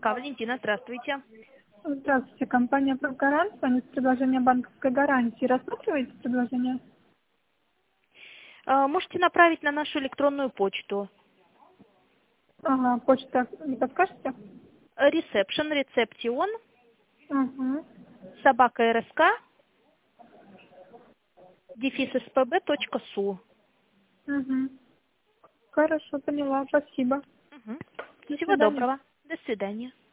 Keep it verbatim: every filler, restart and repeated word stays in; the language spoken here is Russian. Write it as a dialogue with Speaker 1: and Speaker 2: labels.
Speaker 1: Валентина, здравствуйте.
Speaker 2: Здравствуйте, компания «Прогарант». С вами предложение банковской гарантии. Рассматриваете предложение?
Speaker 1: А, Можете направить на нашу электронную почту.
Speaker 2: Ага, почта не подскажете?
Speaker 1: Ресепшн, рецептион,
Speaker 2: Угу.
Speaker 1: собака РСК, дефис спб точка су.
Speaker 2: Угу. Хорошо, поняла. Спасибо.
Speaker 1: Мгм.
Speaker 2: До
Speaker 1: Всего
Speaker 2: свидания.
Speaker 1: доброго. До свидания.